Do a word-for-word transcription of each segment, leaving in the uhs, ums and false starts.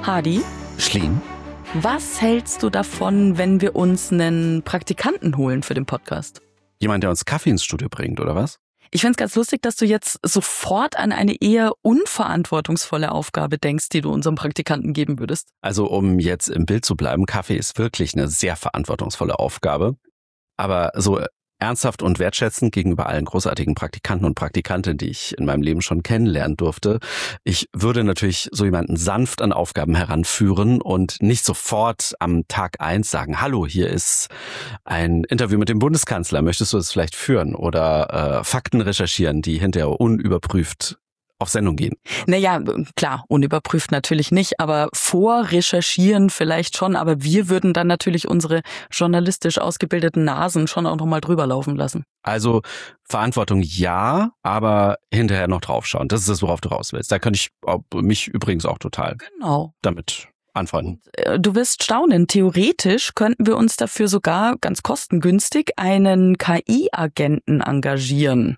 Hadi, Schleen, was hältst du davon, wenn wir uns einen Praktikanten holen für den Podcast? jemand, der uns Kaffee ins Studio bringt, oder was? Ich finde es ganz lustig, dass du jetzt sofort an eine eher unverantwortungsvolle Aufgabe denkst, die du unserem Praktikanten geben würdest. Also um jetzt im Bild zu bleiben, Kaffee ist wirklich eine sehr verantwortungsvolle Aufgabe. Aber so ernsthaft und wertschätzend gegenüber allen großartigen Praktikanten und Praktikantinnen, die ich in meinem Leben schon kennenlernen durfte. Ich würde natürlich so jemanden sanft an Aufgaben heranführen und nicht sofort am Tag eins sagen, hallo, hier ist ein Interview mit dem Bundeskanzler, möchtest du das vielleicht führen? Oder äh, Fakten recherchieren, die hinterher unüberprüft auf Sendung gehen. Naja, klar, unüberprüft natürlich nicht, aber vorrecherchieren vielleicht schon. Aber wir würden dann natürlich unsere journalistisch ausgebildeten Nasen schon auch nochmal drüber laufen lassen. Also Verantwortung ja, aber hinterher noch draufschauen. Das ist das, worauf du raus willst. Da könnte ich mich übrigens auch total genau damit anfreunden. Du wirst staunen, theoretisch könnten wir uns dafür sogar ganz kostengünstig einen K I-Agenten engagieren.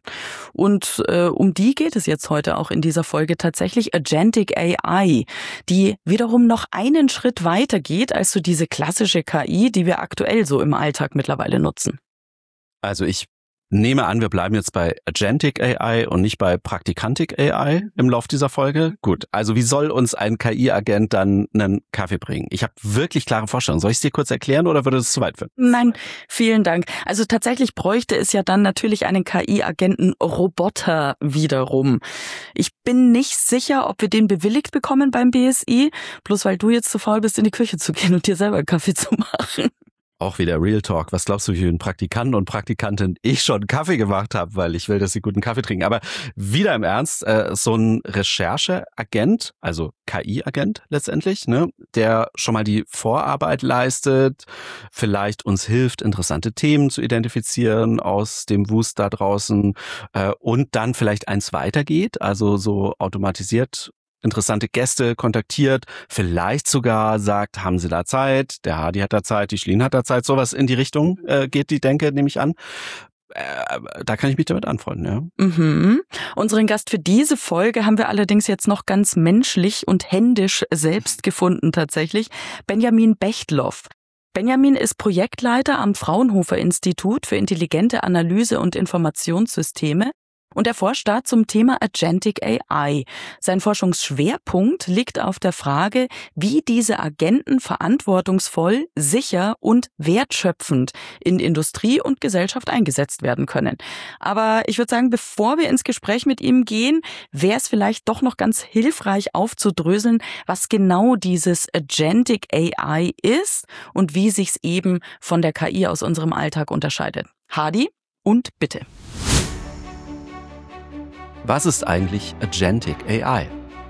Und äh, um die geht es jetzt heute auch in dieser Folge tatsächlich, Agentic A I, die wiederum noch einen Schritt weiter geht als so diese klassische K I, die wir aktuell so im Alltag mittlerweile nutzen. Also ich nehme an, wir bleiben jetzt bei Agentic A I und nicht bei Praktikantic A I im Lauf dieser Folge. Gut, also wie soll uns ein K I-Agent dann einen Kaffee bringen? Ich habe wirklich klare Vorstellungen. Soll ich es dir kurz erklären oder würde es zu weit führen? Nein, vielen Dank. Also tatsächlich bräuchte es ja dann natürlich einen K I-Agenten-Roboter wiederum. Ich bin nicht sicher, ob wir den bewilligt bekommen beim B S I, bloß weil du jetzt zu faul bist, in die Küche zu gehen und dir selber einen Kaffee zu machen. Auch wieder Real Talk. Was glaubst du, wie vielen Praktikanten und Praktikanten ich schon Kaffee gemacht habe, weil ich will, dass sie guten Kaffee trinken. Aber wieder im Ernst, äh, so ein Rechercheagent, also K I-Agent letztendlich, ne, der schon mal die Vorarbeit leistet, vielleicht uns hilft, interessante Themen zu identifizieren aus dem Wust da draußen äh, und dann vielleicht eins weitergeht, also so automatisiert interessante Gäste kontaktiert, vielleicht sogar sagt, haben Sie da Zeit, der Hadi hat da Zeit, die Schleen hat da Zeit, sowas in die Richtung äh, geht die Denke, nehme ich an. Äh, da kann ich mich damit anfreunden, ja. Mhm. Unseren Gast für diese Folge haben wir allerdings jetzt noch ganz menschlich und händisch selbst gefunden tatsächlich, Benjamin Bechtloff. Benjamin ist Projektleiter am Fraunhofer Institut für intelligente Analyse und Informationssysteme. Und er forscht da zum Thema Agentic A I. Sein Forschungsschwerpunkt liegt auf der Frage, wie diese Agenten verantwortungsvoll, sicher und wertschöpfend in Industrie und Gesellschaft eingesetzt werden können. Aber ich würde sagen, bevor wir ins Gespräch mit ihm gehen, wäre es vielleicht doch noch ganz hilfreich aufzudröseln, was genau dieses Agentic A I ist und wie sich's eben von der K I aus unserem Alltag unterscheidet. Hadi, und bitte. Was ist eigentlich Agentic A I?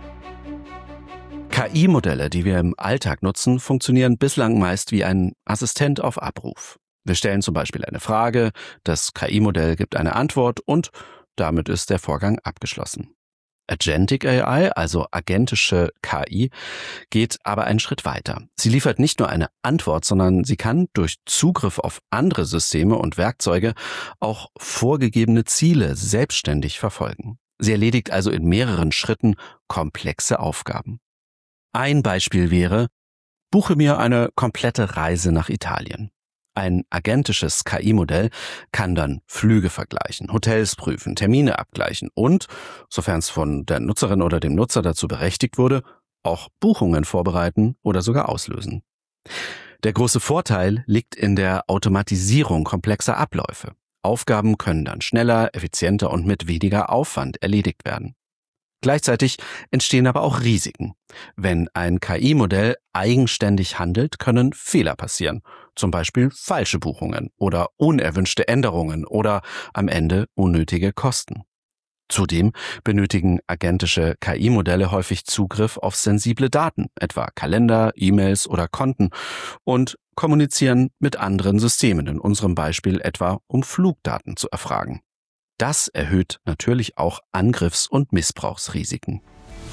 K I-Modelle, die wir im Alltag nutzen, funktionieren bislang meist wie ein Assistent auf Abruf. Wir stellen zum Beispiel eine Frage, das K I-Modell gibt eine Antwort und damit ist der Vorgang abgeschlossen. Agentic A I, also agentische K I, geht aber einen Schritt weiter. Sie liefert nicht nur eine Antwort, sondern sie kann durch Zugriff auf andere Systeme und Werkzeuge auch vorgegebene Ziele selbstständig verfolgen. Sie erledigt also in mehreren Schritten komplexe Aufgaben. Ein Beispiel wäre, buche mir eine komplette Reise nach Italien. Ein agentisches K I-Modell kann dann Flüge vergleichen, Hotels prüfen, Termine abgleichen und, sofern es von der Nutzerin oder dem Nutzer dazu berechtigt wurde, auch Buchungen vorbereiten oder sogar auslösen. Der große Vorteil liegt in der Automatisierung komplexer Abläufe. Aufgaben können dann schneller, effizienter und mit weniger Aufwand erledigt werden. Gleichzeitig entstehen aber auch Risiken. Wenn ein K I-Modell eigenständig handelt, können Fehler passieren, zum Beispiel falsche Buchungen oder unerwünschte Änderungen oder am Ende unnötige Kosten. Zudem benötigen agentische K I-Modelle häufig Zugriff auf sensible Daten, etwa Kalender, E-Mails oder Konten, und kommunizieren mit anderen Systemen, in unserem Beispiel etwa um Flugdaten zu erfragen. Das erhöht natürlich auch Angriffs- und Missbrauchsrisiken.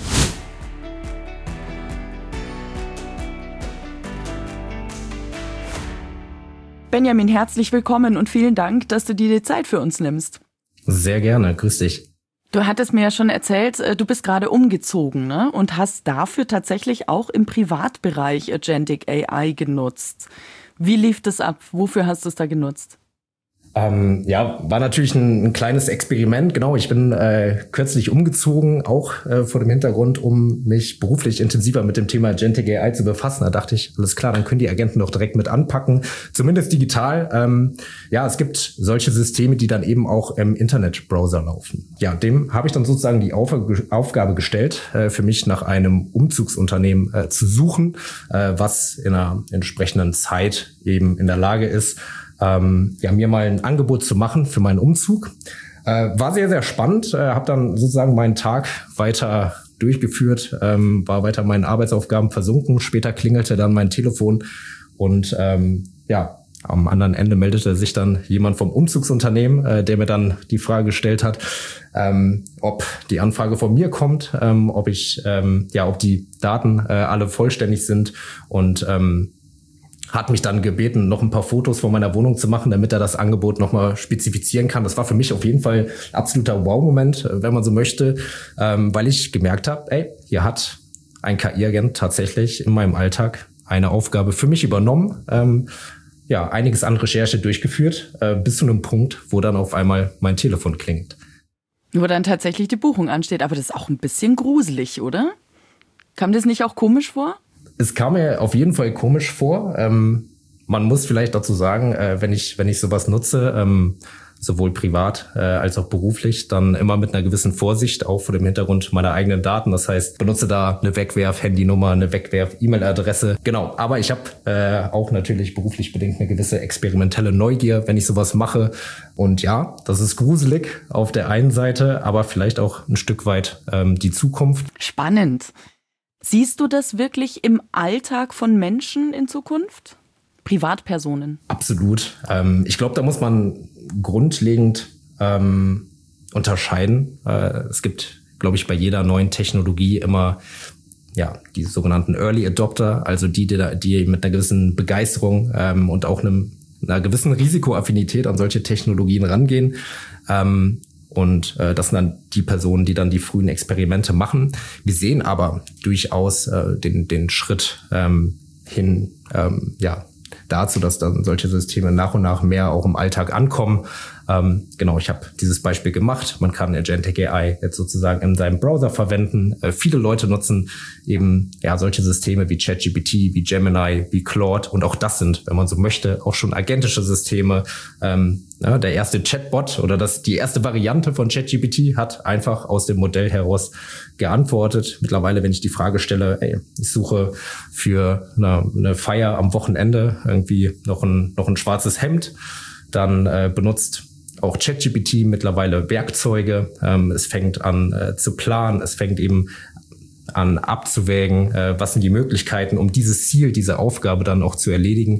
Benjamin, herzlich willkommen und vielen Dank, dass du dir die Zeit für uns nimmst. Sehr gerne, grüß dich. Du hattest mir ja schon erzählt, du bist gerade umgezogen, ne? Und hast dafür tatsächlich auch im Privatbereich Agentic A I genutzt. Wie lief das ab? Wofür hast du es da genutzt? Ähm, ja, war natürlich ein, ein kleines Experiment. Genau, ich bin äh, kürzlich umgezogen, auch äh, vor dem Hintergrund, um mich beruflich intensiver mit dem Thema Agentic A I zu befassen. Da dachte ich, alles klar, dann können die Agenten doch direkt mit anpacken, zumindest digital. Ähm, ja, es gibt solche Systeme, die dann eben auch im Internetbrowser laufen. Ja, dem habe ich dann sozusagen die Auf- Aufgabe gestellt, äh, für mich nach einem Umzugsunternehmen äh, zu suchen, äh, was in einer entsprechenden Zeit eben in der Lage ist, Ähm, ja, mir mal ein Angebot zu machen für meinen Umzug. Äh, war sehr, sehr spannend. Äh, habe dann sozusagen meinen Tag weiter durchgeführt, ähm, war weiter meinen Arbeitsaufgaben versunken. Später klingelte dann mein Telefon und ähm, ja, am anderen Ende meldete sich dann jemand vom Umzugsunternehmen, äh, der mir dann die Frage gestellt hat, ähm, ob die Anfrage von mir kommt, ähm, ob ich, ähm, ja, ob die Daten äh, alle vollständig sind und ähm, hat mich dann gebeten, noch ein paar Fotos von meiner Wohnung zu machen, damit er das Angebot nochmal spezifizieren kann. Das war für mich auf jeden Fall ein absoluter Wow-Moment, wenn man so möchte, ähm, weil ich gemerkt habe, ey, hier hat ein K I-Agent tatsächlich in meinem Alltag eine Aufgabe für mich übernommen, ähm, ja, einiges an Recherche durchgeführt, äh, bis zu einem Punkt, wo dann auf einmal mein Telefon klingelt. Wo dann tatsächlich die Buchung ansteht. Aber das ist auch ein bisschen gruselig, oder? Kam das nicht auch komisch vor? Es kam mir auf jeden Fall komisch vor. Ähm, man muss vielleicht dazu sagen, äh, wenn ich wenn ich sowas nutze, ähm, sowohl privat äh, als auch beruflich, dann immer mit einer gewissen Vorsicht, auch vor dem Hintergrund meiner eigenen Daten. Das heißt, benutze da eine Wegwerf-Handynummer, eine Wegwerf-E-Mail-Adresse. Genau, aber ich habe äh, auch natürlich beruflich bedingt eine gewisse experimentelle Neugier, wenn ich sowas mache. Und ja, das ist gruselig auf der einen Seite, aber vielleicht auch ein Stück weit ähm, die Zukunft. Spannend. Siehst du das wirklich im Alltag von Menschen in Zukunft? Privatpersonen? Absolut. Ähm, ich glaube, da muss man grundlegend ähm, unterscheiden. Äh, es gibt, glaube ich, bei jeder neuen Technologie immer ja die sogenannten Early Adopter, also die, die, die mit einer gewissen Begeisterung ähm, und auch einem, einer gewissen Risikoaffinität an solche Technologien rangehen. Ähm, Und äh, das sind dann die Personen, die dann die frühen Experimente machen. Wir sehen aber durchaus äh, den, den Schritt ähm, hin, ähm, ja, dazu, dass dann solche Systeme nach und nach mehr auch im Alltag ankommen. Ähm, genau, ich habe dieses Beispiel gemacht. Man kann Agentic A I jetzt sozusagen in seinem Browser verwenden. Äh, viele Leute nutzen eben ja solche Systeme wie ChatGPT, wie Gemini, wie Claude. Und auch das sind, wenn man so möchte, auch schon agentische Systeme. Ähm, ja, der erste Chatbot oder das die erste Variante von ChatGPT hat einfach aus dem Modell heraus geantwortet. Mittlerweile, wenn ich die Frage stelle, ey, ich suche für eine, eine Feier am Wochenende irgendwie noch ein, noch ein schwarzes Hemd, dann äh, benutzt auch ChatGPT mittlerweile Werkzeuge. Ähm, es fängt an äh, zu planen, es fängt eben an abzuwägen, äh, was sind die Möglichkeiten, um dieses Ziel, diese Aufgabe dann auch zu erledigen.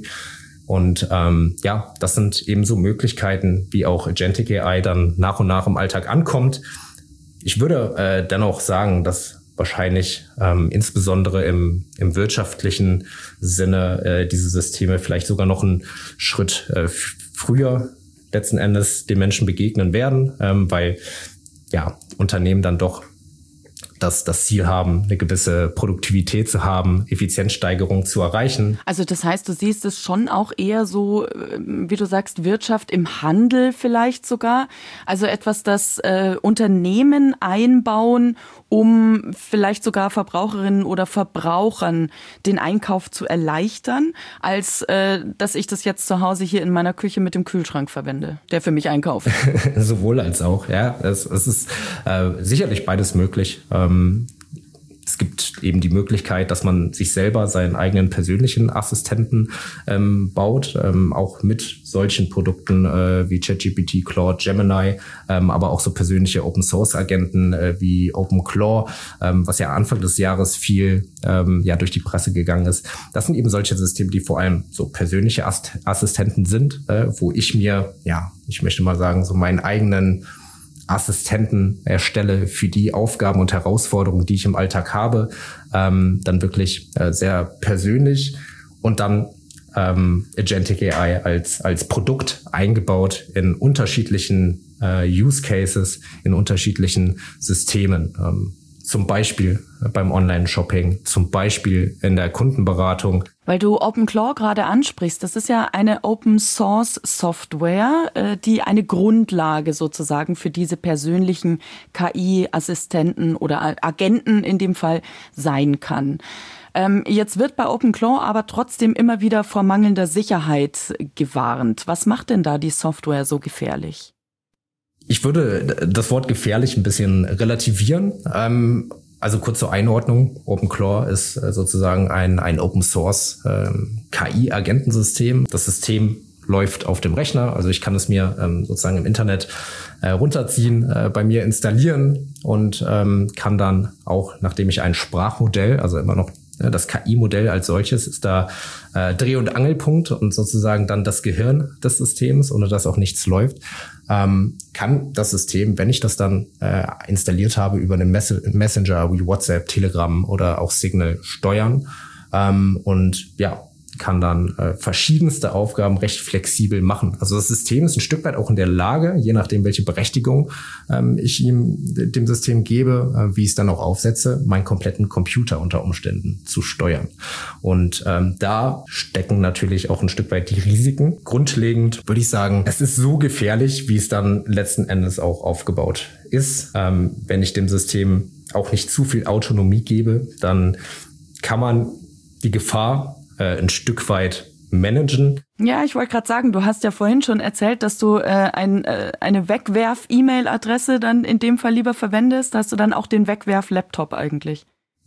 Und ähm, ja, das sind eben so Möglichkeiten, wie auch Agentic A I dann nach und nach im Alltag ankommt. Ich würde äh, dennoch sagen, dass wahrscheinlich ähm, insbesondere im, im wirtschaftlichen Sinne äh, diese Systeme vielleicht sogar noch einen Schritt äh, f- früher letzten Endes den Menschen begegnen werden, ähm, weil ja Unternehmen dann doch das, das Ziel haben, eine gewisse Produktivität zu haben, Effizienzsteigerung zu erreichen. Also das heißt, du siehst es schon auch eher so, wie du sagst, Wirtschaft im Handel vielleicht sogar. Also etwas, das äh, Unternehmen einbauen, um vielleicht sogar Verbraucherinnen oder Verbrauchern den Einkauf zu erleichtern, als äh, dass ich das jetzt zu Hause hier in meiner Küche mit dem Kühlschrank verwende, der für mich einkauft. Sowohl als auch, ja. Es, es ist äh, sicherlich beides möglich. Ähm, Es gibt eben die Möglichkeit, dass man sich selber seinen eigenen persönlichen Assistenten ähm, baut, ähm, auch mit solchen Produkten äh, wie ChatGPT, Claude, Gemini, ähm, aber auch so persönliche Open-Source-Agenten äh, wie OpenClaw, ähm, was ja Anfang des Jahres viel ähm, ja durch die Presse gegangen ist. Das sind eben solche Systeme, die vor allem so persönliche Ast- Assistenten sind, äh, wo ich mir, ja, ich möchte mal sagen, so meinen eigenen Assistenten erstelle für die Aufgaben und Herausforderungen, die ich im Alltag habe, ähm, dann wirklich äh, sehr persönlich und dann ähm, Agentic A I als als Produkt eingebaut in unterschiedlichen äh, Use Cases in unterschiedlichen Systemen. Ähm, zum Beispiel beim Online-Shopping, zum Beispiel in der Kundenberatung. Weil du OpenClaw gerade ansprichst, das ist ja eine Open-Source-Software, die eine Grundlage sozusagen für diese persönlichen K I-Assistenten oder Agenten in dem Fall sein kann. Jetzt wird bei OpenClaw aber trotzdem immer wieder vor mangelnder Sicherheit gewarnt. Was macht denn da die Software so gefährlich? Ich würde das Wort gefährlich ein bisschen relativieren. Ähm, also kurz zur Einordnung. OpenClaw ist sozusagen ein, ein Open-Source ähm, K I-Agentensystem. Das System läuft auf dem Rechner. Also ich kann es mir ähm, sozusagen im Internet äh, runterziehen, äh, bei mir installieren und ähm, kann dann auch, nachdem ich ein Sprachmodell, also immer noch ja, das K I-Modell als solches, ist da äh, Dreh- und Angelpunkt und sozusagen dann das Gehirn des Systems, ohne dass auch nichts läuft, ähm, kann das System, wenn ich das dann äh, installiert habe, über einen Mess- Messenger wie WhatsApp, Telegram oder auch Signal steuern ähm, und ja, kann dann äh, verschiedenste Aufgaben recht flexibel machen. Also das System ist ein Stück weit auch in der Lage, je nachdem, welche Berechtigung ähm, ich ihm dem System gebe, äh, wie ich es dann auch aufsetze, meinen kompletten Computer unter Umständen zu steuern. Und ähm, da stecken natürlich auch ein Stück weit die Risiken. Grundlegend würde ich sagen, es ist so gefährlich, wie es dann letzten Endes auch aufgebaut ist. Ähm, wenn ich dem System auch nicht zu viel Autonomie gebe, dann kann man die Gefahr ein Stück weit managen. Ja, ich wollte gerade sagen, du hast ja vorhin schon erzählt, dass du äh, ein, äh, eine Wegwerf-E-Mail-Adresse dann in dem Fall lieber verwendest. Da hast du dann auch den Wegwerf-Laptop eigentlich.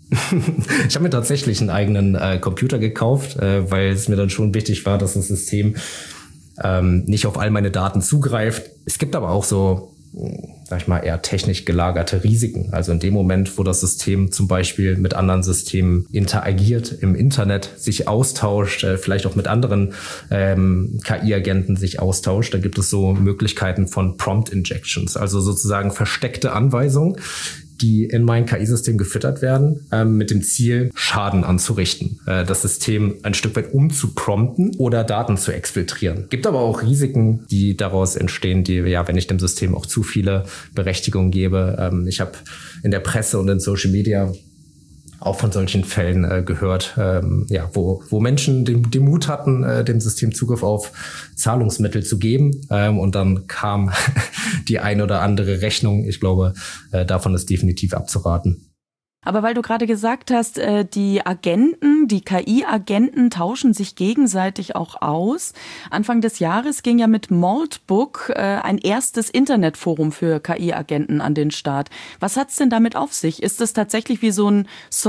Ich habe mir tatsächlich einen eigenen äh, Computer gekauft, äh, weil es mir dann schon wichtig war, dass das System ähm, nicht auf all meine Daten zugreift. Es gibt aber auch so, sag ich mal, eher technisch gelagerte Risiken. Also in dem Moment, wo das System zum Beispiel mit anderen Systemen interagiert, im Internet sich austauscht, äh, vielleicht auch mit anderen ähm, K I-Agenten sich austauscht, da gibt es so Möglichkeiten von Prompt-Injections, also sozusagen versteckte Anweisungen, die in mein K I-System gefüttert werden, ähm, mit dem Ziel, Schaden anzurichten, äh, das System ein Stück weit umzuprompten oder Daten zu exfiltrieren. Gibt aber auch Risiken, die daraus entstehen, die, ja, wenn ich dem System auch zu viele Berechtigungen gebe. Ähm, ich habe in der Presse und in Social Media auch von solchen Fällen äh, gehört, ähm, ja, wo, wo Menschen den, den Mut hatten, äh, dem System Zugriff auf Zahlungsmittel zu geben. Ähm, und dann kam die ein oder andere Rechnung. Ich glaube, äh, davon ist definitiv abzuraten. Aber weil du gerade gesagt hast, die Agenten, die K I-Agenten tauschen sich gegenseitig auch aus. Anfang des Jahres ging ja mit Maltbook ein erstes Internetforum für K I-Agenten an den Start. Was hat's denn damit auf sich? Ist das tatsächlich wie so ein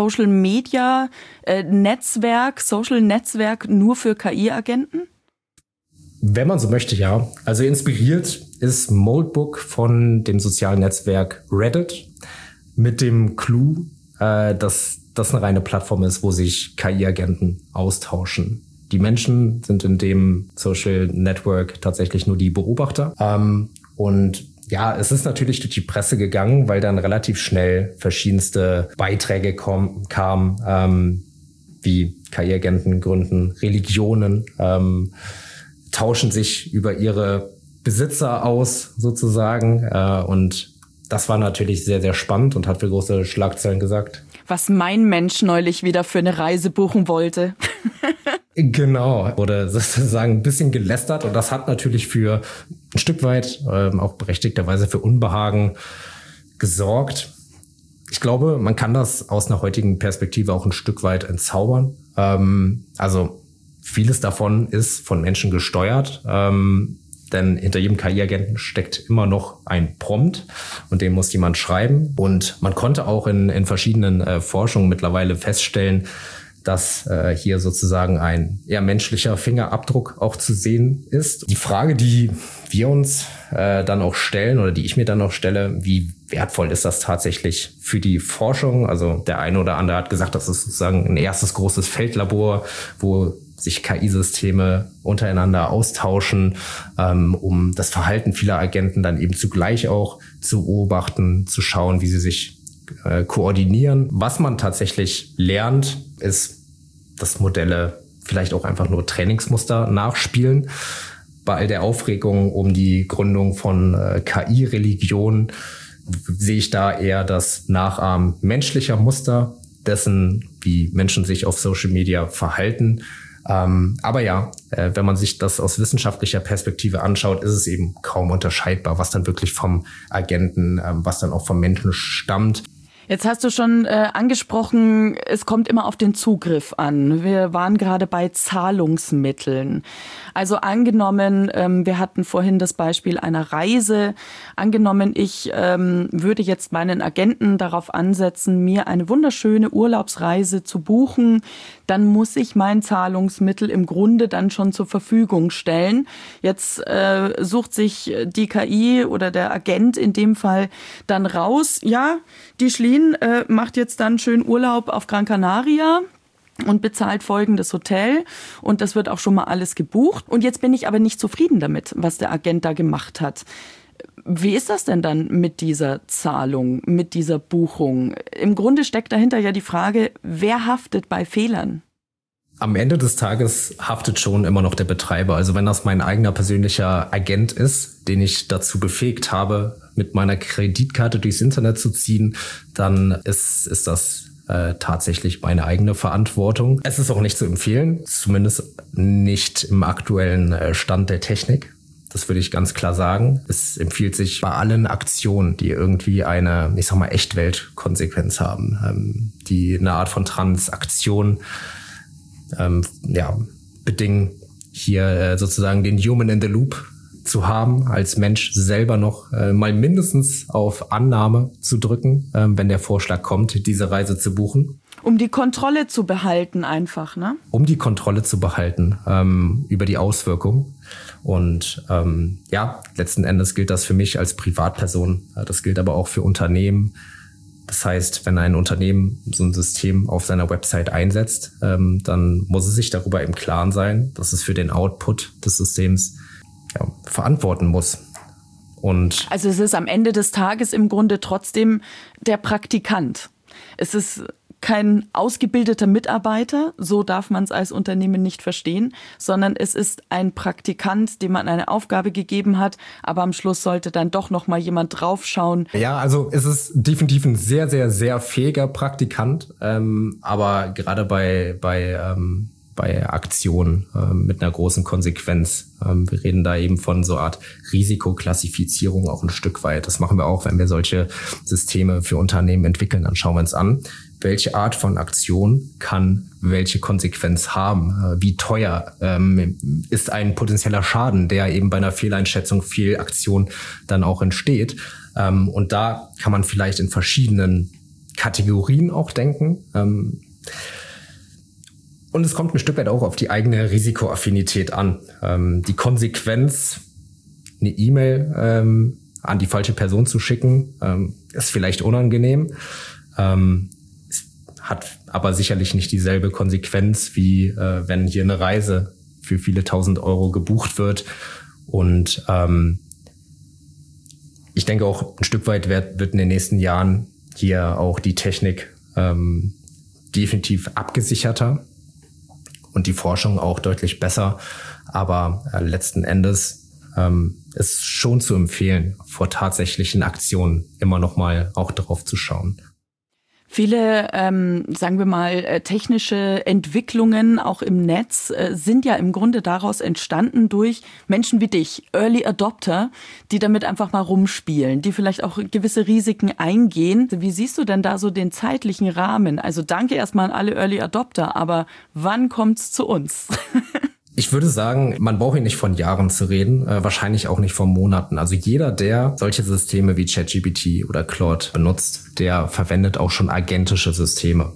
Social-Media-Netzwerk, Social-Netzwerk nur für K I-Agenten? Wenn man so möchte, ja. Also inspiriert ist Maltbook von dem sozialen Netzwerk Reddit mit dem Clou, dass das eine reine Plattform ist, wo sich K I-Agenten austauschen. Die Menschen sind in dem Social Network tatsächlich nur die Beobachter. Und ja, es ist natürlich durch die Presse gegangen, weil dann relativ schnell verschiedenste Beiträge kom- kamen, wie K I-Agenten gründen Religionen, tauschen sich über ihre Besitzer aus sozusagen. Und das war natürlich sehr, sehr spannend und hat für große Schlagzeilen gesorgt. Was mein Mensch neulich wieder für eine Reise buchen wollte. Genau, wurde sozusagen ein bisschen gelästert und das hat natürlich für ein Stück weit ähm, auch berechtigterweise für Unbehagen gesorgt. Ich glaube, man kann das aus einer heutigen Perspektive auch ein Stück weit entzaubern. Ähm, also vieles davon ist von Menschen gesteuert. Ähm, Denn hinter jedem K I-Agenten steckt immer noch ein Prompt und den muss jemand schreiben. Und man konnte auch in, in verschiedenen äh, Forschungen mittlerweile feststellen, dass äh, hier sozusagen ein eher menschlicher Fingerabdruck auch zu sehen ist. Die Frage, die wir uns äh, dann auch stellen oder die ich mir dann auch stelle, wie wertvoll ist das tatsächlich für die Forschung? Also der eine oder andere hat gesagt, das ist sozusagen ein erstes großes Feldlabor, wo sich K I-Systeme untereinander austauschen, ähm, um das Verhalten vieler Agenten dann eben zugleich auch zu beobachten, zu schauen, wie sie sich äh, koordinieren. Was man tatsächlich lernt, ist, dass Modelle vielleicht auch einfach nur Trainingsmuster nachspielen. bei all der Aufregung um die Gründung von äh, K I-Religionen sehe ich da eher das Nachahmen menschlicher Muster dessen, wie Menschen sich auf Social Media verhalten. Ähm, aber ja, äh, wenn man sich das aus wissenschaftlicher Perspektive anschaut, ist es eben kaum unterscheidbar, was dann wirklich vom Agenten, ähm, was dann auch vom Menschen stammt. Jetzt hast du schon äh, angesprochen, es kommt immer auf den Zugriff an. Wir waren gerade bei Zahlungsmitteln. Also angenommen, ähm, wir hatten vorhin das Beispiel einer Reise. Angenommen, ich ähm, würde jetzt meinen Agenten darauf ansetzen, mir eine wunderschöne Urlaubsreise zu buchen. Dann muss ich mein Zahlungsmittel im Grunde dann schon zur Verfügung stellen. Jetzt äh, sucht sich die K I oder der Agent in dem Fall dann raus, ja, die Schleen äh, macht jetzt dann schön Urlaub auf Gran Canaria und bezahlt folgendes Hotel und das wird auch schon mal alles gebucht. Und jetzt bin ich aber nicht zufrieden damit, was der Agent da gemacht hat. Wie ist das denn dann mit dieser Zahlung, mit dieser Buchung? Im Grunde steckt dahinter ja die Frage, wer haftet bei Fehlern? Am Ende des Tages haftet schon immer noch der Betreiber. Also wenn das mein eigener persönlicher Agent ist, den ich dazu befähigt habe, mit meiner Kreditkarte durchs Internet zu ziehen, dann ist, ist das äh, tatsächlich meine eigene Verantwortung. Es ist auch nicht zu empfehlen, zumindest nicht im aktuellen äh, Stand der Technik. Das würde ich ganz klar sagen. Es empfiehlt sich bei allen Aktionen, die irgendwie eine, ich sag mal, Echtweltkonsequenz haben, ähm, die eine Art von Transaktion ähm, ja, bedingen, hier äh, sozusagen den Human in the Loop zu haben, als Mensch selber noch äh, mal mindestens auf Annahme zu drücken, äh, wenn der Vorschlag kommt, diese Reise zu buchen. Um die Kontrolle zu behalten einfach, ne? Um die Kontrolle zu behalten ähm, über die Auswirkungen. Und ähm, ja, letzten Endes gilt das für mich als Privatperson. Das gilt aber auch für Unternehmen. Das heißt, wenn ein Unternehmen so ein System auf seiner Website einsetzt, ähm, dann muss es sich darüber im Klaren sein, dass es für den Output des Systems ja, verantworten muss. Und also es ist am Ende des Tages im Grunde trotzdem der Praktikant. Es ist kein ausgebildeter Mitarbeiter, so darf man es als Unternehmen nicht verstehen, sondern es ist ein Praktikant, dem man eine Aufgabe gegeben hat, aber am Schluss sollte dann doch noch mal jemand draufschauen. Ja, also es ist definitiv ein sehr, sehr, sehr fähiger Praktikant, ähm, aber gerade bei bei ähm, bei Aktionen ähm, mit einer großen Konsequenz. Ähm, wir reden da eben von so einer Art Risikoklassifizierung auch ein Stück weit. Das machen wir auch, wenn wir solche Systeme für Unternehmen entwickeln. Dann schauen wir uns an, welche Art von Aktion kann welche Konsequenz haben? Äh, wie teuer ähm, ist ein potenzieller Schaden, der eben bei einer Fehleinschätzung, Fehlaktion dann auch entsteht? Ähm, und da kann man vielleicht in verschiedenen Kategorien auch denken. Ähm, Und es kommt ein Stück weit auch auf die eigene Risikoaffinität an. Ähm, die Konsequenz, eine E-Mail ähm, an die falsche Person zu schicken, ähm, ist vielleicht unangenehm, ähm, es hat aber sicherlich nicht dieselbe Konsequenz, wie äh, wenn hier eine Reise für viele tausend Euro gebucht wird. Und ähm, ich denke auch, ein Stück weit wird, wird in den nächsten Jahren hier auch die Technik ähm, definitiv abgesicherter. Und die Forschung auch deutlich besser. Aber äh, letzten Endes ähm, ist schon zu empfehlen, vor tatsächlichen Aktionen immer noch mal auch drauf zu schauen. Viele, ähm, sagen wir mal, technische Entwicklungen auch im Netz äh, sind ja im Grunde daraus entstanden durch Menschen wie dich, Early Adopter, die damit einfach mal rumspielen, die vielleicht auch gewisse Risiken eingehen. Wie siehst du denn da so den zeitlichen Rahmen? Also danke erstmal an alle Early Adopter, aber wann kommt's zu uns? Ich würde sagen, man braucht hier nicht von Jahren zu reden, äh, wahrscheinlich auch nicht von Monaten. Also jeder, der solche Systeme wie ChatGPT oder Claude benutzt, der verwendet auch schon agentische Systeme.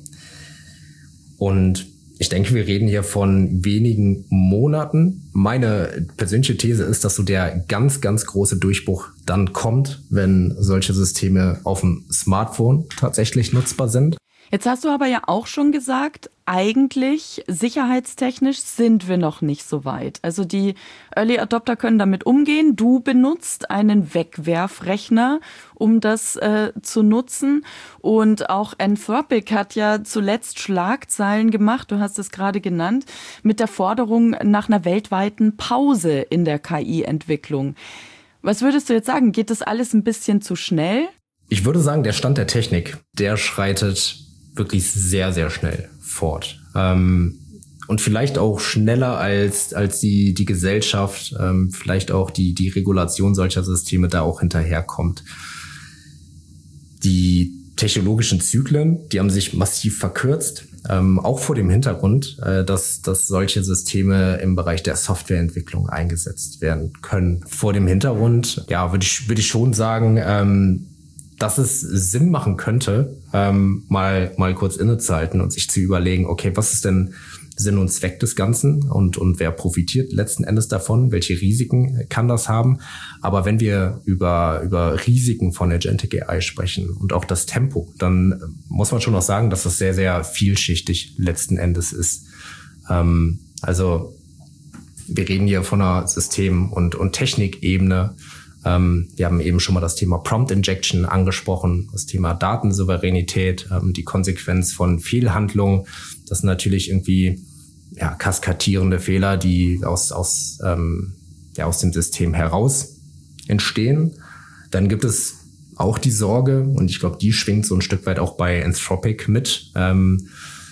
Und ich denke, wir reden hier von wenigen Monaten. Meine persönliche These ist, dass so der ganz, ganz große Durchbruch dann kommt, wenn solche Systeme auf dem Smartphone tatsächlich nutzbar sind. Jetzt hast du aber ja auch schon gesagt, eigentlich sicherheitstechnisch sind wir noch nicht so weit. Also die Early Adopter können damit umgehen. Du benutzt einen Wegwerfrechner, um das äh, zu nutzen. Und auch Anthropic hat ja zuletzt Schlagzeilen gemacht, du hast es gerade genannt, mit der Forderung nach einer weltweiten Pause in der K I-Entwicklung. Was würdest du jetzt sagen? Geht das alles ein bisschen zu schnell? Ich würde sagen, der Stand der Technik, der schreitet wirklich sehr, sehr schnell fort. Ähm, und vielleicht auch schneller als, als die, die Gesellschaft, ähm, vielleicht auch die, die Regulation solcher Systeme da auch hinterherkommt. Die technologischen Zyklen, die haben sich massiv verkürzt, ähm, auch vor dem Hintergrund, äh, dass, dass solche Systeme im Bereich der Softwareentwicklung eingesetzt werden können. Vor dem Hintergrund, ja, würde ich, würde ich schon sagen, ähm, dass es Sinn machen könnte, ähm, mal mal kurz innezuhalten und sich zu überlegen, okay, was ist denn Sinn und Zweck des Ganzen und und wer profitiert letzten Endes davon? Welche Risiken kann das haben? Aber wenn wir über über Risiken von Agentic A I sprechen und auch das Tempo, dann muss man schon noch sagen, dass das sehr, sehr vielschichtig letzten Endes ist. Ähm, also wir reden hier von einer System- und und Technikebene. Ähm, wir haben eben schon mal das Thema Prompt Injection angesprochen, das Thema Datensouveränität, ähm, die Konsequenz von Fehlhandlungen. Das sind natürlich irgendwie ja, kaskadierende Fehler, die aus, aus, ähm, ja, aus dem System heraus entstehen. Dann gibt es auch die Sorge, und ich glaube, die schwingt so ein Stück weit auch bei Anthropic mit, ähm,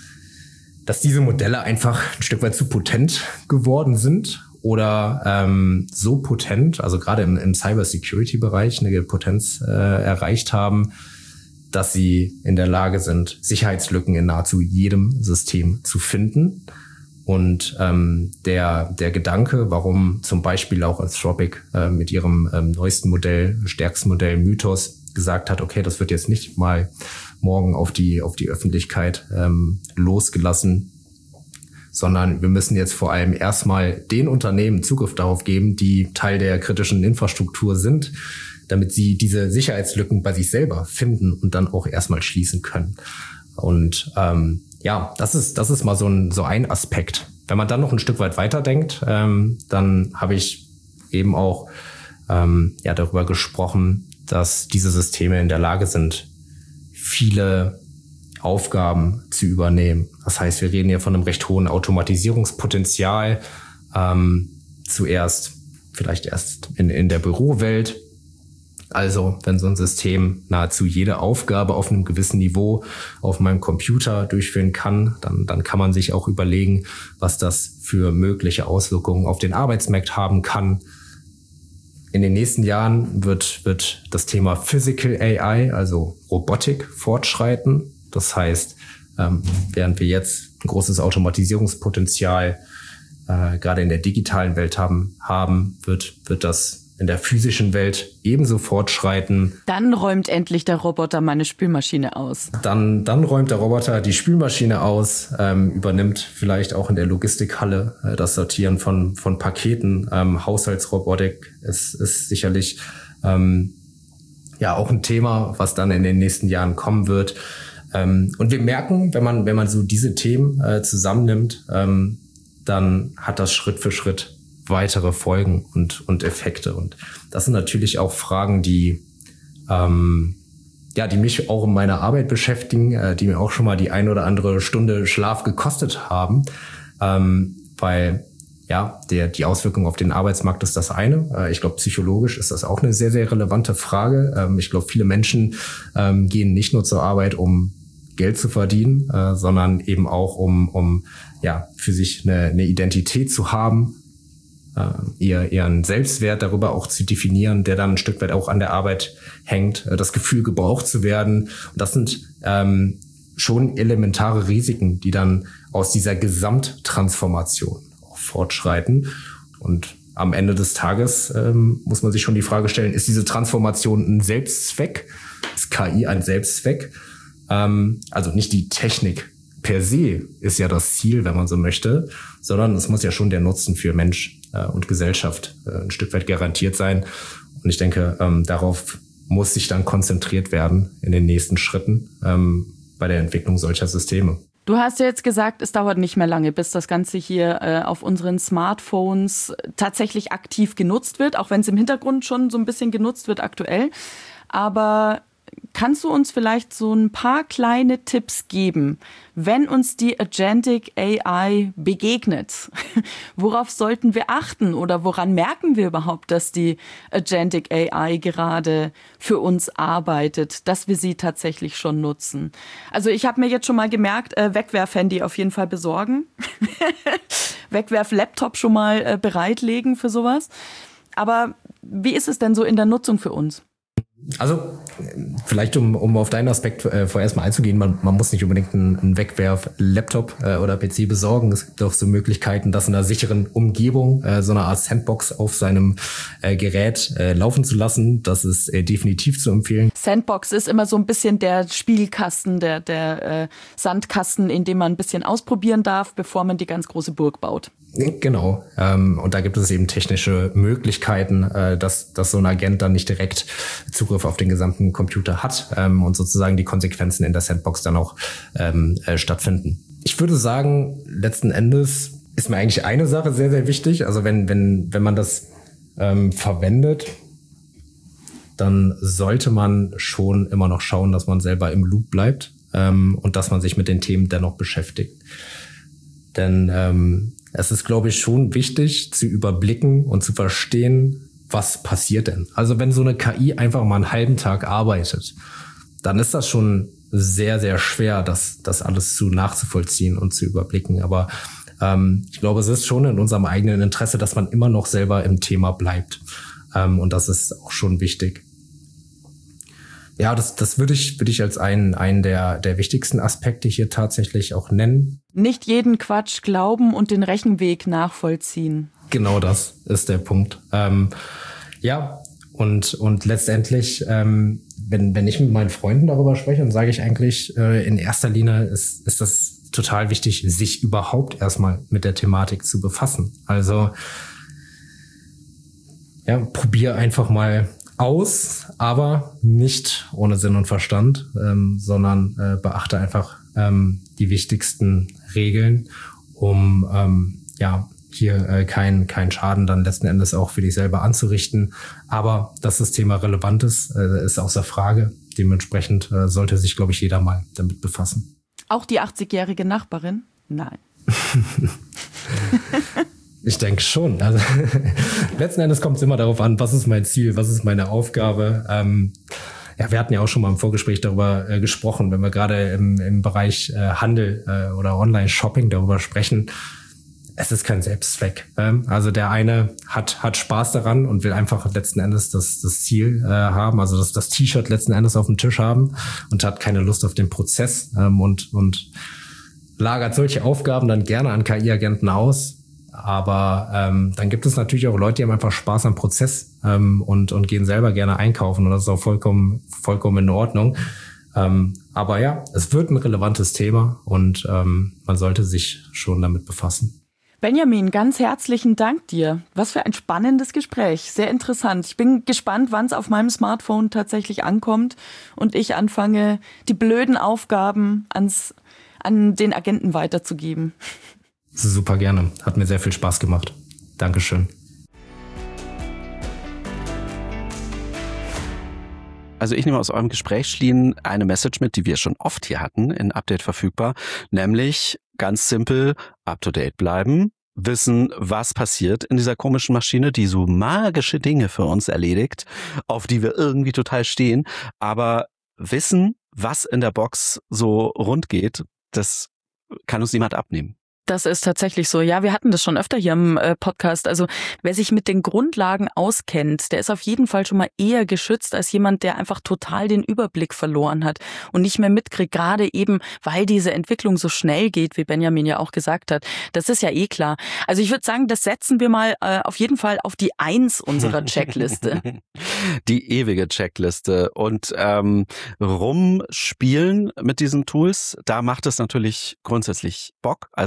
dass diese Modelle einfach ein Stück weit zu potent geworden sind. Oder ähm, so potent, also gerade im, im Cybersecurity-Bereich eine Potenz äh, erreicht haben, dass sie in der Lage sind, Sicherheitslücken in nahezu jedem System zu finden. Und ähm, der der Gedanke, warum zum Beispiel auch Anthropic äh, mit ihrem ähm, neuesten Modell, stärksten Modell Mythos gesagt hat, okay, das wird jetzt nicht mal morgen auf die auf die Öffentlichkeit ähm, losgelassen, sondern wir müssen jetzt vor allem erstmal den Unternehmen Zugriff darauf geben, die Teil der kritischen Infrastruktur sind, damit sie diese Sicherheitslücken bei sich selber finden und dann auch erstmal schließen können. Und ähm, ja, das ist das ist mal so ein so ein Aspekt. Wenn man dann noch ein Stück weit weiterdenkt, ähm, dann habe ich eben auch ähm, ja darüber gesprochen, dass diese Systeme in der Lage sind, viele Aufgaben zu übernehmen. Das heißt, wir reden hier von einem recht hohen Automatisierungspotenzial. Ähm, zuerst, vielleicht erst in, in der Bürowelt. Also, wenn so ein System nahezu jede Aufgabe auf einem gewissen Niveau auf meinem Computer durchführen kann, dann, dann kann man sich auch überlegen, was das für mögliche Auswirkungen auf den Arbeitsmarkt haben kann. In den nächsten Jahren wird, wird das Thema Physical A I, also Robotik, fortschreiten. Das heißt, ähm, während wir jetzt ein großes Automatisierungspotenzial äh, gerade in der digitalen Welt haben, haben wird, wird das in der physischen Welt ebenso fortschreiten. Dann räumt endlich der Roboter meine Spülmaschine aus. Dann, dann räumt der Roboter die Spülmaschine aus, ähm, übernimmt vielleicht auch in der Logistikhalle äh, das Sortieren von, von Paketen. Ähm, Haushaltsrobotik ist, ist sicherlich ähm, ja auch ein Thema, was dann in den nächsten Jahren kommen wird. Ähm, und wir merken, wenn man, wenn man so diese Themen äh, zusammennimmt, ähm, dann hat das Schritt für Schritt weitere Folgen und, und Effekte. Und das sind natürlich auch Fragen, die, ähm, ja, die mich auch in meiner Arbeit beschäftigen, äh, die mir auch schon mal die ein oder andere Stunde Schlaf gekostet haben, ähm, weil, ja, der, die Auswirkung auf den Arbeitsmarkt ist das eine. Äh, ich glaube, psychologisch ist das auch eine sehr, sehr relevante Frage. Ähm, ich glaube, viele Menschen ähm, gehen nicht nur zur Arbeit, um Geld zu verdienen, äh, sondern eben auch, um, um ja, für sich eine, eine Identität zu haben, Ihr, ihren Selbstwert darüber auch zu definieren, der dann ein Stück weit auch an der Arbeit hängt, das Gefühl, gebraucht zu werden. Und das sind ähm, schon elementare Risiken, die dann aus dieser Gesamttransformation auch fortschreiten. Und am Ende des Tages ähm, muss man sich schon die Frage stellen, ist diese Transformation ein Selbstzweck? Ist K I ein Selbstzweck? Ähm, also nicht die Technik per se ist ja das Ziel, wenn man so möchte, sondern es muss ja schon der Nutzen für Mensch äh, und Gesellschaft äh, ein Stück weit garantiert sein. Und ich denke, ähm, darauf muss sich dann konzentriert werden in den nächsten Schritten ähm, bei der Entwicklung solcher Systeme. Du hast ja jetzt gesagt, es dauert nicht mehr lange, bis das Ganze hier äh, auf unseren Smartphones tatsächlich aktiv genutzt wird, auch wenn es im Hintergrund schon so ein bisschen genutzt wird aktuell. Aber kannst du uns vielleicht so ein paar kleine Tipps geben, wenn uns die Agentic A I begegnet? Worauf sollten wir achten oder woran merken wir überhaupt, dass die Agentic A I gerade für uns arbeitet, dass wir sie tatsächlich schon nutzen? Also ich habe mir jetzt schon mal gemerkt, äh, Wegwerf-Handy auf jeden Fall besorgen. Wegwerf-Laptop schon mal äh, bereitlegen für sowas. Aber wie ist es denn so in der Nutzung für uns? Also vielleicht, um, um auf deinen Aspekt äh, vorerst mal einzugehen, man, man muss nicht unbedingt einen, einen Wegwerf-Laptop äh, oder P C besorgen. Es gibt auch so Möglichkeiten, das in einer sicheren Umgebung, äh, so eine Art Sandbox auf seinem äh, Gerät äh, laufen zu lassen. Das ist äh, definitiv zu empfehlen. Sandbox ist immer so ein bisschen der Spielkasten, der, der äh, Sandkasten, in dem man ein bisschen ausprobieren darf, bevor man die ganz große Burg baut. Genau. Ähm, und da gibt es eben technische Möglichkeiten, äh, dass, dass so ein Agent dann nicht direkt Zugriff auf den gesamten Computer hat ähm, und sozusagen die Konsequenzen in der Sandbox dann auch ähm, äh, stattfinden. Ich würde sagen, letzten Endes ist mir eigentlich eine Sache sehr, sehr wichtig. Also wenn, wenn, wenn man das ähm, verwendet, dann sollte man schon immer noch schauen, dass man selber im Loop bleibt ähm, und dass man sich mit den Themen dennoch beschäftigt. Denn ähm, es ist, glaube ich, schon wichtig zu überblicken und zu verstehen, was passiert denn. Also wenn so eine K I einfach mal einen halben Tag arbeitet, dann ist das schon sehr, sehr schwer, das, das alles zu nachzuvollziehen und zu überblicken. Aber ähm, ich glaube, es ist schon in unserem eigenen Interesse, dass man immer noch selber im Thema bleibt. Ähm, und das ist auch schon wichtig. Ja, das, das würde ich, würde ich als einen, einen der, der wichtigsten Aspekte hier tatsächlich auch nennen. Nicht jeden Quatsch glauben und den Rechenweg nachvollziehen. Genau das ist der Punkt. Ähm, ja, und, und letztendlich, ähm, wenn, wenn ich mit meinen Freunden darüber spreche, dann sage ich eigentlich, äh, in erster Linie ist, ist das total wichtig, sich überhaupt erstmal mit der Thematik zu befassen. Also, ja, probier einfach mal aus, aber nicht ohne Sinn und Verstand, ähm, sondern äh, beachte einfach ähm, die wichtigsten Regeln, um ähm, ja hier äh, keinen kein Schaden dann letzten Endes auch für dich selber anzurichten. Aber dass das Thema relevant ist, äh, ist außer Frage. Dementsprechend äh, sollte sich, glaube ich, jeder mal damit befassen. Auch die achtzigjährige Nachbarin? Nein. Ich denke schon. Also letzten Endes kommt es immer darauf an, was ist mein Ziel, was ist meine Aufgabe. Ähm, ja, wir hatten ja auch schon mal im Vorgespräch darüber äh, gesprochen, wenn wir gerade im, im Bereich äh, Handel äh, oder Online-Shopping darüber sprechen. Es ist kein Selbstzweck. Ähm, also der eine hat hat Spaß daran und will einfach letzten Endes das das Ziel äh, haben, also das das T-Shirt letzten Endes auf dem Tisch haben und hat keine Lust auf den Prozess ähm, und und lagert solche Aufgaben dann gerne an K I-Agenten aus. Aber ähm, dann gibt es natürlich auch Leute, die haben einfach Spaß am Prozess ähm, und und gehen selber gerne einkaufen und das ist auch vollkommen vollkommen in Ordnung. Ähm, aber ja, es wird ein relevantes Thema und ähm, man sollte sich schon damit befassen. Benjamin, ganz herzlichen Dank dir. Was für ein spannendes Gespräch. Sehr interessant. Ich bin gespannt, wann es auf meinem Smartphone tatsächlich ankommt und ich anfange, die blöden Aufgaben ans, an den Agenten weiterzugeben. Super gerne. Hat mir sehr viel Spaß gemacht. Dankeschön. Also ich nehme aus eurem Gespräch, Schlieren, eine Message mit, die wir schon oft hier hatten, in Update verfügbar, nämlich ganz simpel, up-to-date bleiben, wissen, was passiert in dieser komischen Maschine, die so magische Dinge für uns erledigt, auf die wir irgendwie total stehen, aber wissen, was in der Box so rund geht, das kann uns niemand abnehmen. Das ist tatsächlich so. Ja, wir hatten das schon öfter hier im äh, Podcast. Also wer sich mit den Grundlagen auskennt, der ist auf jeden Fall schon mal eher geschützt als jemand, der einfach total den Überblick verloren hat und nicht mehr mitkriegt, gerade eben, weil diese Entwicklung so schnell geht, wie Benjamin ja auch gesagt hat. Das ist ja eh klar. Also ich würde sagen, das setzen wir mal äh, auf jeden Fall auf die Eins unserer Checkliste. Die ewige Checkliste. Und ähm, rumspielen mit diesen Tools, da macht es natürlich grundsätzlich Bock. Also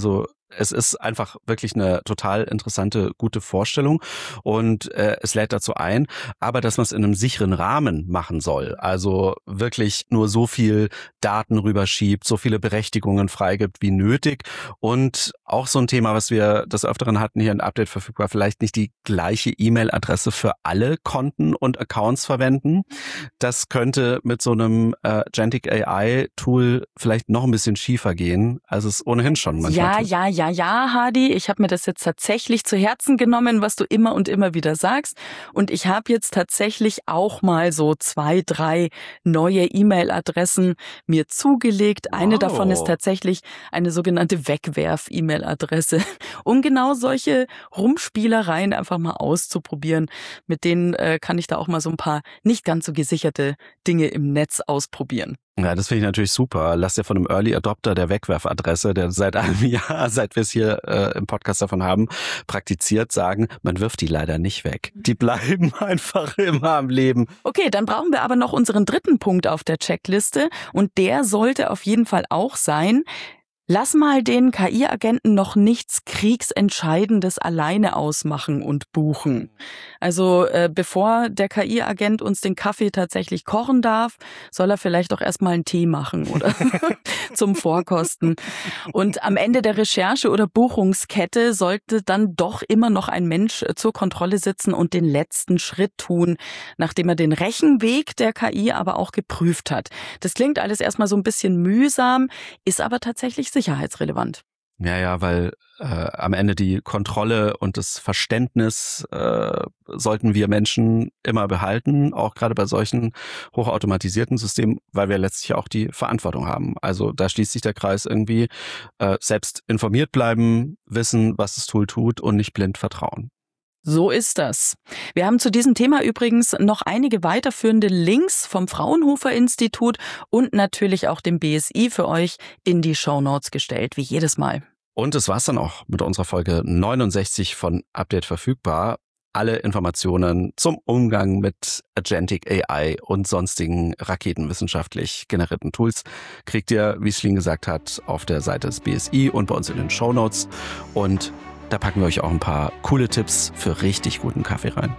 es ist einfach wirklich eine total interessante, gute Vorstellung und äh, es lädt dazu ein, aber dass man es in einem sicheren Rahmen machen soll. Also wirklich nur so viel Daten rüberschiebt, so viele Berechtigungen freigibt wie nötig und auch so ein Thema, was wir des Öfteren hatten hier in Update verfügbar, vielleicht nicht die gleiche E-Mail-Adresse für alle Konten und Accounts verwenden. Das könnte mit so einem äh, Agentic A I-Tool vielleicht noch ein bisschen schiefer gehen, als es ohnehin schon manchmal Ja, tut. ja, ja, ja, Hadi, ich habe mir das jetzt tatsächlich zu Herzen genommen, was du immer und immer wieder sagst. Und ich habe jetzt tatsächlich auch mal so zwei, drei neue E-Mail-Adressen mir zugelegt. Eine Wow. davon ist tatsächlich eine sogenannte Wegwerf-E-Mail-Adresse, um genau solche Rumspielereien einfach mal auszuprobieren. Mit denen äh, kann ich da auch mal so ein paar nicht ganz so gesicherte Dinge im Netz ausprobieren. Ja, das finde ich natürlich super. Lass dir von einem Early Adopter der Wegwerfadresse, der seit einem Jahr, seit wir es hier äh, im Podcast davon haben, praktiziert, sagen, man wirft die leider nicht weg. Die bleiben einfach immer am Leben. Okay, dann brauchen wir aber noch unseren dritten Punkt auf der Checkliste und der sollte auf jeden Fall auch sein: Lass mal den K I-Agenten noch nichts Kriegsentscheidendes alleine ausmachen und buchen. Also äh, bevor der K I-Agent uns den Kaffee tatsächlich kochen darf, soll er vielleicht auch erstmal einen Tee machen oder zum Vorkosten. Und am Ende der Recherche oder Buchungskette sollte dann doch immer noch ein Mensch zur Kontrolle sitzen und den letzten Schritt tun, nachdem er den Rechenweg der K I aber auch geprüft hat. Das klingt alles erstmal so ein bisschen mühsam, ist aber tatsächlich sicherheitsrelevant. Ja, ja, weil äh, am Ende die Kontrolle und das Verständnis äh, sollten wir Menschen immer behalten, auch gerade bei solchen hochautomatisierten Systemen, weil wir letztlich auch die Verantwortung haben. Also da schließt sich der Kreis irgendwie, äh, selbst informiert bleiben, wissen, was das Tool tut und nicht blind vertrauen. So ist das. Wir haben zu diesem Thema übrigens noch einige weiterführende Links vom Fraunhofer Institut und natürlich auch dem B S I für euch in die Shownotes gestellt, wie jedes Mal. Und das war's dann auch mit unserer Folge neunundsechzig von Update verfügbar. Alle Informationen zum Umgang mit Agentic A I und sonstigen raketenwissenschaftlich generierten Tools kriegt ihr, wie Celine gesagt hat, auf der Seite des B S I und bei uns in den Shownotes. Und da packen wir euch auch ein paar coole Tipps für richtig guten Kaffee rein.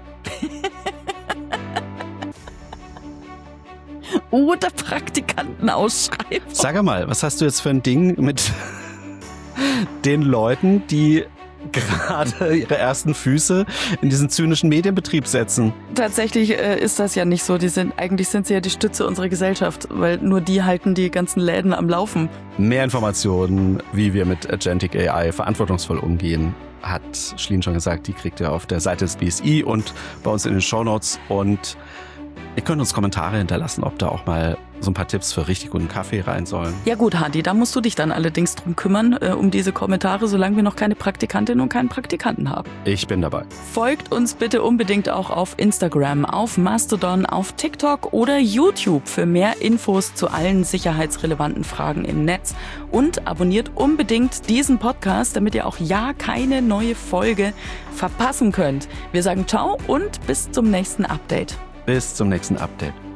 Oder Praktikanten ausschreiben. Sag mal, was hast du jetzt für ein Ding mit den Leuten, die gerade ihre ersten Füße in diesen zynischen Medienbetrieb setzen? Tatsächlich äh, ist das ja nicht so. Die sind, eigentlich sind sie ja die Stütze unserer Gesellschaft, weil nur die halten die ganzen Läden am Laufen. Mehr Informationen, wie wir mit Agentic A I verantwortungsvoll umgehen, hat Celine schon gesagt. Die kriegt ihr auf der Seite des B S I und bei uns in den Shownotes. Und ihr könnt uns Kommentare hinterlassen, ob da auch mal so ein paar Tipps für richtig guten Kaffee rein sollen. Ja gut, Hadi, da musst du dich dann allerdings drum kümmern, äh, um diese Kommentare, solange wir noch keine Praktikantin und keinen Praktikanten haben. Ich bin dabei. Folgt uns bitte unbedingt auch auf Instagram, auf Mastodon, auf TikTok oder YouTube für mehr Infos zu allen sicherheitsrelevanten Fragen im Netz. Und abonniert unbedingt diesen Podcast, damit ihr auch ja keine neue Folge verpassen könnt. Wir sagen ciao und bis zum nächsten Update. Bis zum nächsten Update.